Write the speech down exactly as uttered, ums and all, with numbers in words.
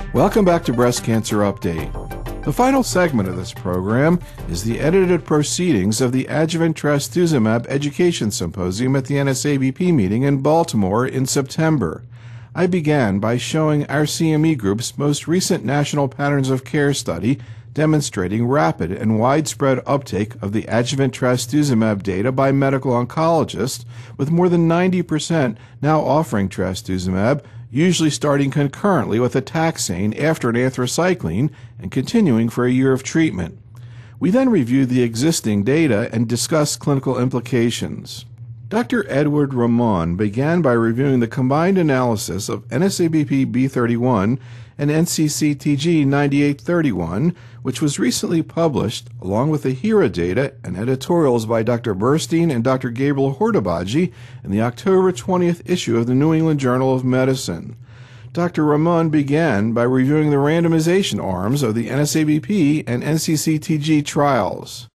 Welcome back to Breast Cancer Update. The final segment of this program is the edited proceedings of the Adjuvant Trastuzumab Education Symposium at the N S A B P meeting in Baltimore in September. I began by showing our C M E group's most recent National Patterns of Care study demonstrating rapid and widespread uptake of the adjuvant trastuzumab data by medical oncologists, with more than ninety percent now offering trastuzumab, usually starting concurrently with a taxane after an anthracycline and continuing for a year of treatment. We then reviewed the existing data and discussed clinical implications. Doctor Edward Ramon began by reviewing the combined analysis of N S A B P B thirty-one and N C C T G ninety-eight thirty-one, which was recently published, along with the HERA data and editorials by Doctor Burstein and Doctor Gabriel Hordebadji in the October twentieth issue of the New England Journal of Medicine. Doctor Ramon began by reviewing the randomization arms of the N S A B P and N C C T G trials.